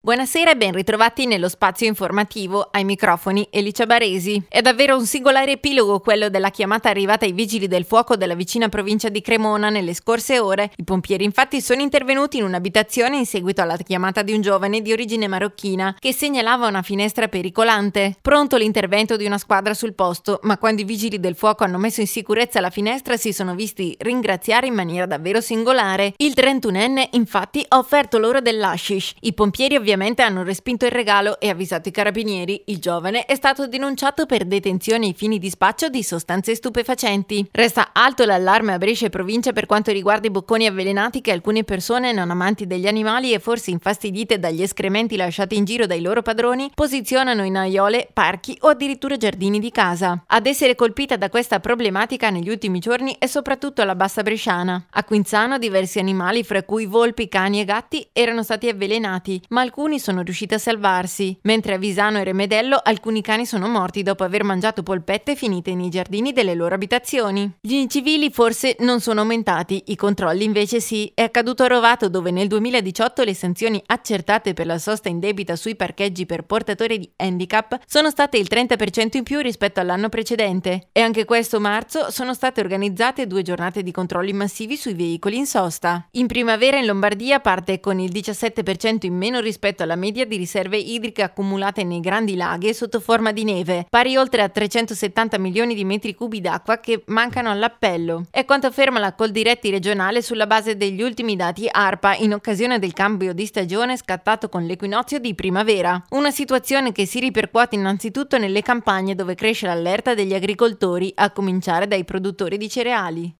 Buonasera e ben ritrovati nello spazio informativo, ai microfoni Elicia Baresi. È davvero un singolare epilogo quello della chiamata arrivata ai vigili del fuoco della vicina provincia di Cremona nelle scorse ore. I pompieri infatti sono intervenuti in un'abitazione in seguito alla chiamata di un giovane di origine marocchina che segnalava una finestra pericolante. Pronto l'intervento di una squadra sul posto, ma quando i vigili del fuoco hanno messo in sicurezza la finestra si sono visti ringraziare in maniera davvero singolare. Il 31enne infatti ha offerto loro dell'hashish. I pompieri ovviamente hanno respinto il regalo e avvisato i carabinieri. Il giovane è stato denunciato per detenzione ai fini di spaccio di sostanze stupefacenti. Resta alto l'allarme a Brescia e provincia per quanto riguarda i bocconi avvelenati che alcune persone non amanti degli animali e forse infastidite dagli escrementi lasciati in giro dai loro padroni posizionano in aiole, parchi o addirittura giardini di casa. Ad essere colpita da questa problematica negli ultimi giorni è soprattutto la bassa bresciana. A Quinzano diversi animali, fra cui volpi, cani e gatti, erano stati avvelenati, ma alcuni sono riusciti a salvarsi, mentre a Visano e Remedello alcuni cani sono morti dopo aver mangiato polpette finite nei giardini delle loro abitazioni. Gli incivili forse non sono aumentati, i controlli invece sì. È accaduto a Rovato, dove nel 2018 le sanzioni accertate per la sosta indebita sui parcheggi per portatori di handicap sono state il 30% in più rispetto all'anno precedente. E anche questo marzo sono state organizzate 2 giornate di controlli massivi sui veicoli in sosta. In primavera in Lombardia parte con il 17% in meno rispetto alla media di riserve idriche accumulate nei grandi laghi sotto forma di neve, pari oltre a 370 milioni di metri cubi d'acqua che mancano all'appello. È quanto afferma la Coldiretti regionale sulla base degli ultimi dati ARPA in occasione del cambio di stagione scattato con l'equinozio di primavera. Una situazione che si ripercuote innanzitutto nelle campagne dove cresce l'allerta degli agricoltori, a cominciare dai produttori di cereali.